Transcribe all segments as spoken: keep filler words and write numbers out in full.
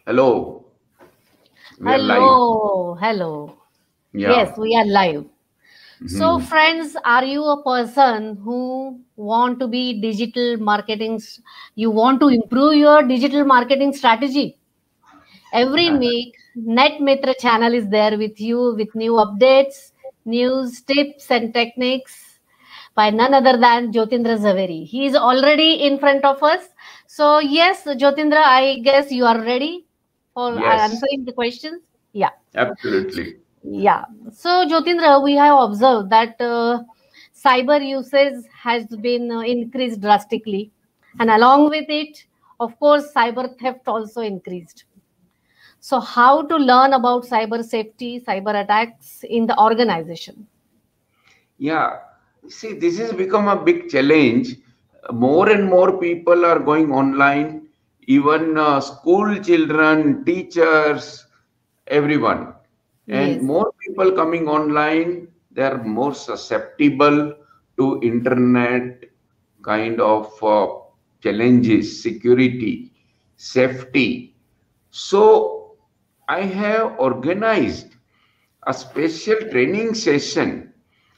Hello, we are live. Hello, hello. Yeah. Yes, we are live. So, Mhm. friends, are you a person who want to be digital marketing? s- You want to improve your digital marketing strategy? Every week, Net Mitra channel is there with you with new updates, news, tips, and techniques by none other than Jyotindra Zaveri. He is already in front of us. So, yes, Jyotindra, I guess you are ready for Yes, answering the questions. Yeah. absolutely. Yeah. So, Jyotindra, we have observed that uh, cyber usage has been uh, increased drastically. And along with it, of course, cyber theft also increased. So, how to learn about cyber safety, cyber attacks in the organization? Yeah. See, this has become a big challenge. More and more people are going online, even uh, school children, teachers, everyone. And Yes. more people coming online, they are more susceptible to internet kind of uh, challenges, security, safety. So I have organized a special training session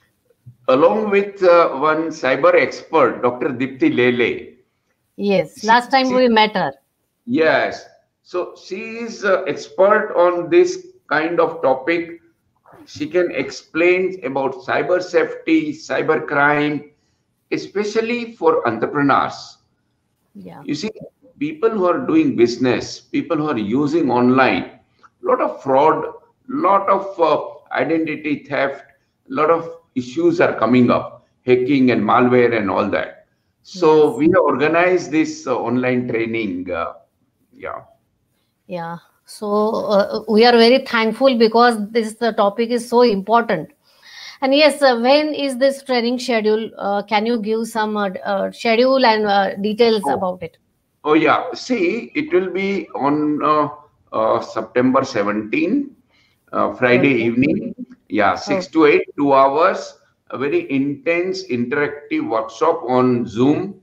along with uh, one cyber expert, Doctor Dipti Lele. Yes. She, Last time she, we met her. yes, so she is uh, expert on this kind of topic. She can explain about cyber safety, cyber crime, especially for entrepreneurs. Yeah. You see, people who are doing business, people who are using online, lot of fraud, lot of uh, identity theft, lot of issues are coming up, hacking and malware and all that. So Yes. we have organized this uh, online training. Uh, yeah. Yeah. So uh, we are very thankful because this the topic is so important. And yes, uh, when is this training schedule? Uh, can you give some uh, d- uh, schedule and uh, details Oh, about it? oh yeah. See, it will be on uh, uh, September seventeenth, uh, Friday Okay. evening. Yeah, Oh, six to eight, two hours. A very intense interactive workshop on Zoom,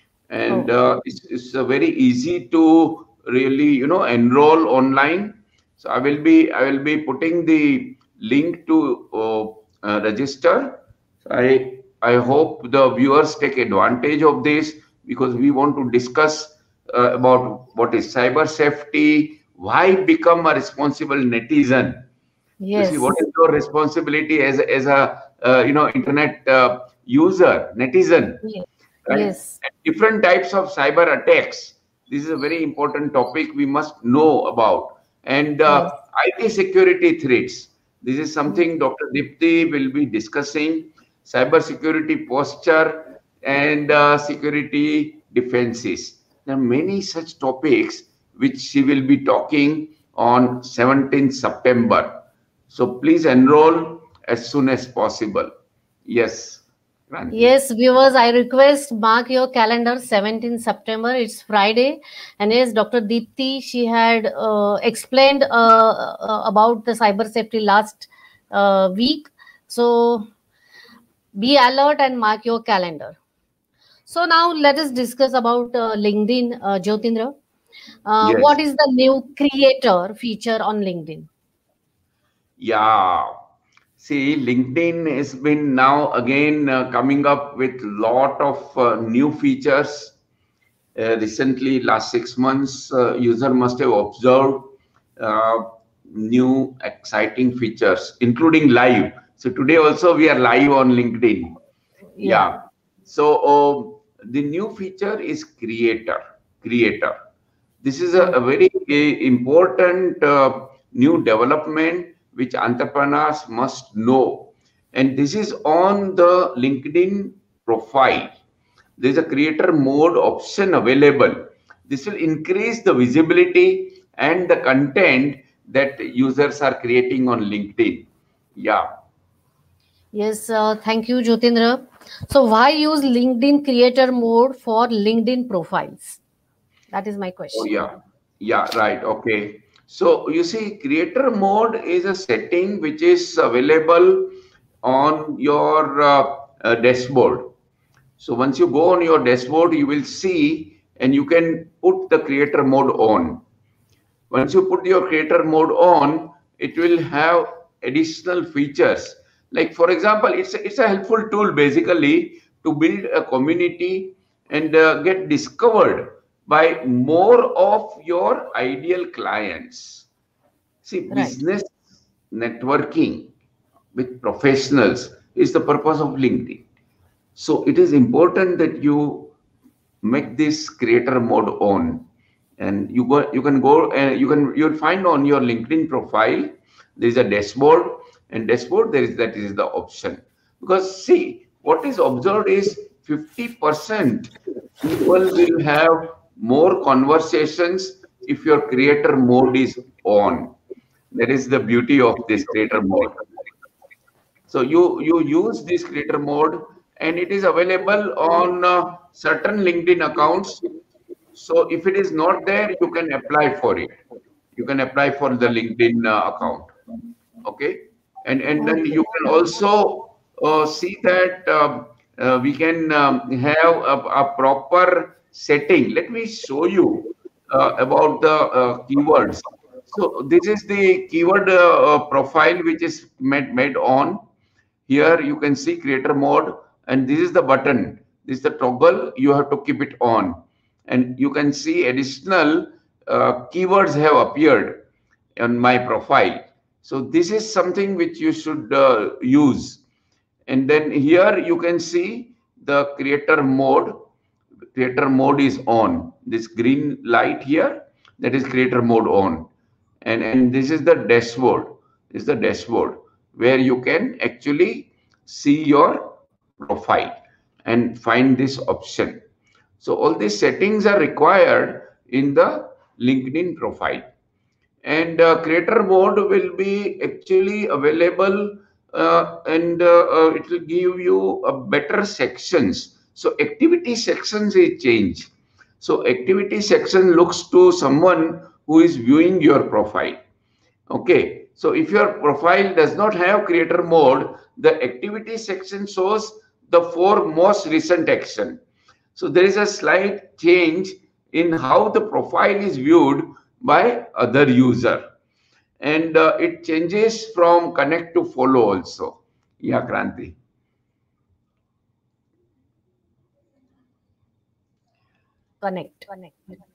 and oh, uh, it's, it's uh, very easy to really you know enroll online. So I will be I will be putting the link to uh, uh, register. So I I hope the viewers take advantage of this because we want to discuss uh, about what is cyber safety, why become a responsible netizen. You see, what yes, is your responsibility as a, as a uh, you know internet uh, user, netizen, yes, right? yes, And different types of cyber attacks. This is a very important topic we must know about. And yes, uh, I T security threats. This is yes, something Doctor Dipti will be discussing. Cyber security posture and uh, security defenses. There are many such topics which she will be talking on seventeenth September. So please enroll as soon as possible. Yes, Kranti. yes, viewers. I request mark your calendar. seventeenth September. It's Friday, and yes, Doctor Deepthi. She had uh, explained uh, uh, about the cyber safety last uh, week. So be alert and mark your calendar. So now let us discuss about uh, LinkedIn, uh, Jyotindra. Uh, Yes. what is the new creator feature on LinkedIn? Yeah. See, LinkedIn has been now again uh, coming up with lot of uh, new features. Uh, recently, last six months, uh, user must have observed uh, new exciting features, including live. So today also we are live on LinkedIn. Yeah. Yeah. So uh, the new feature is creator. Creator. This is a, Oh, a very uh, important uh, new development which entrepreneurs must know. And this is on the LinkedIn profile. There is a creator mode option available. This will increase the visibility and the content that users are creating on LinkedIn. Yeah. yes. Uh, thank you, Jyotindra. So why use LinkedIn creator mode for LinkedIn profiles? That is my Oh, question. yeah. Yeah, right. Okay. So you see, creator mode is a setting which is available on your uh, uh, dashboard. So once you go on your dashboard, you will see and you can put the creator mode on. Once you put your creator mode on, it will have additional features. Like for example, it's a, it's a helpful tool basically to build a community and uh, get discovered by more of your ideal clients. See, Right. business networking with professionals is the purpose of LinkedIn. So it is important that you make this creator mode on, and you go you can go and you can you'll find on your LinkedIn profile there is a dashboard, and dashboard there is that is the option. Because see, what is observed is fifty percent people will have more conversations if your creator mode is on. That is the beauty of this creator mode. So you you use this creator mode, and it is available on uh, certain LinkedIn accounts. So if it is not there, you can apply for it. You can apply for the LinkedIn uh, account. Okay, and and then you can also uh, see that um, uh, we can um, have a, a proper setting. Let me show you uh, about the uh, keywords. So this is the keyword uh, uh, profile which is made made on. Here you can see creator mode, and this is the button. This is the toggle. You have to keep it on, and you can see additional uh, keywords have appeared on my profile. So this is something which you should uh, use. And then here you can see the creator mode. Creator mode is on. This green light here, that is creator mode on. And, and this is the dashboard. This is the dashboard where you can actually see your profile and find this option. So all these settings are required in the LinkedIn profile. And uh, creator mode will be actually available uh, and uh, uh, it will give you a better sections. So activity sections is changed. So activity section looks to someone who is viewing your profile. Okay, so if your profile does not have creator mode, the activity section shows the four most recent action. So there is a slight change in how the profile is viewed by other user, and uh, it changes from connect to follow also. Yeah, Kranti. Connect. Connect.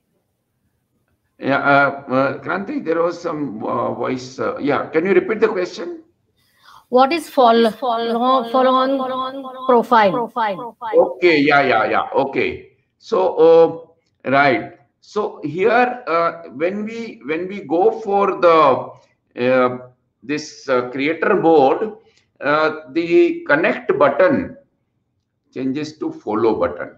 Yeah, uh, uh, Kranti, there was some uh, voice. Uh, yeah, can you repeat the question? What is follow follow follow on profile? Profile. Okay, yeah, yeah, yeah. Okay. So, uh, right. So here, uh, when we when we go for the uh, this uh, creator mode, uh, the connect button changes to follow button.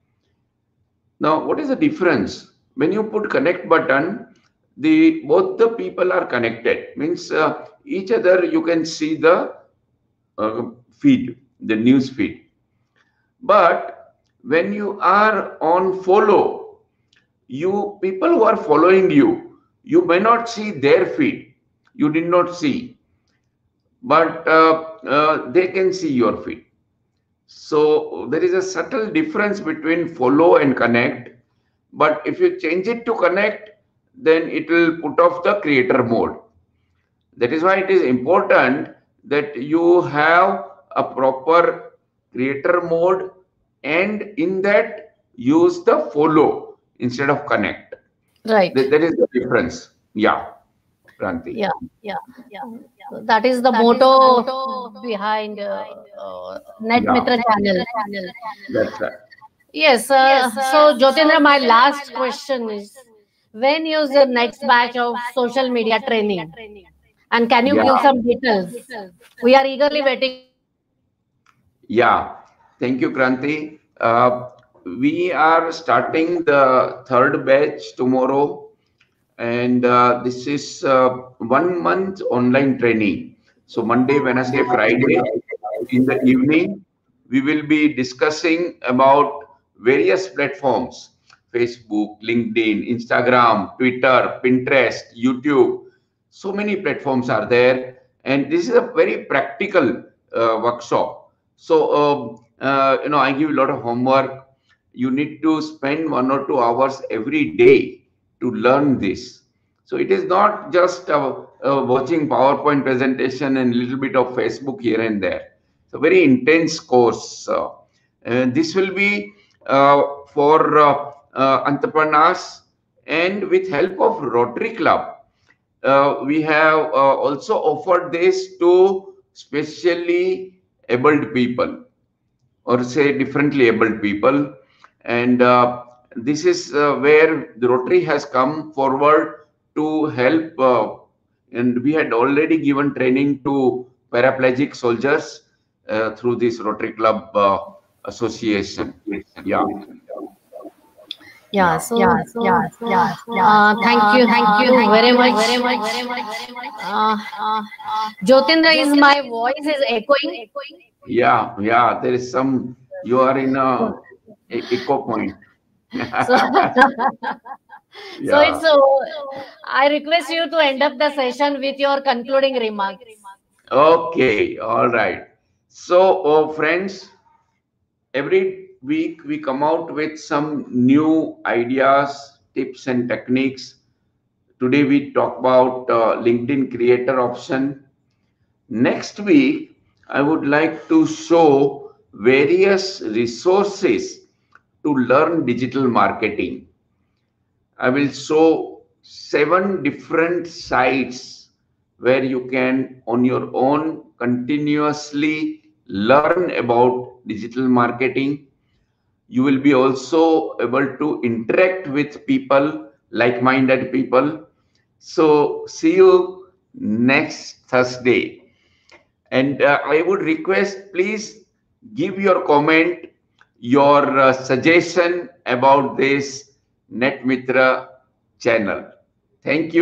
Now, what is the difference? When you put connect button, the both the people are connected. Means uh, each other you can see the uh, feed, the news feed. But when you are on follow, you people who are following you, you may not see their feed. You did not see, but uh, uh, they can see your feed. So there is a subtle difference between follow and connect. But if you change it to connect, then it will put off the creator mode. That is why it is important that you have a proper creator mode, and in that use the follow instead of connect. Right. That, that is the difference. Yeah, Kranti. Yeah, yeah, yeah. So that is the that motto, is the motto behind uh, uh, NetMitra yeah. channel. That's right. Yes. Uh, yes uh, so, Jyotendra, my last question is: when is the next batch of social media training? And can you yeah. give some details? We are eagerly waiting. Yeah, thank you, Kranti. Uh, we are starting the third batch tomorrow, and uh, this is uh, one month online training. So Monday, Wednesday, Friday in the evening, we will be discussing about various platforms: Facebook, LinkedIn, Instagram, Twitter, Pinterest, YouTube. So many platforms are there, and this is a very practical uh, workshop. So, uh, uh, you know, I give a lot of homework. You need to spend one or two hours every day to learn this. So it is not just uh, uh, watching PowerPoint presentation and a little bit of Facebook here and there. It's a very intense course. Uh, and this will be uh, for uh, uh, entrepreneurs, and with help of Rotary Club. Uh, we have uh, also offered this to specially abled people, or say differently abled people. And uh, this is uh, where the Rotary has come forward to help. Uh, and we had already given training to paraplegic soldiers uh, through this Rotary Club uh, association. Yeah. Yeah, so, yeah, so, yeah, yeah, yeah. Uh, thank you, thank you very much, very much, very much. Uh, uh, Jyotindra, is my voice is echoing? Yeah, yeah, there is some, you are in a, a echo point. So, yeah. So it's, uh, I request you to end up the session with your concluding remarks. Okay, all right. So, oh, friends, every week we come out with some new ideas, tips and techniques. Today we talk about uh, LinkedIn creator option. Next week, I would like to show various resources to learn digital marketing. I will show seven different sites where you can on your own continuously learn about digital marketing. You will be also able to interact with people, like-minded people. So see you next Thursday. And uh, I would request, please give your comment, your uh, suggestion about this NetMitra channel. Thank you.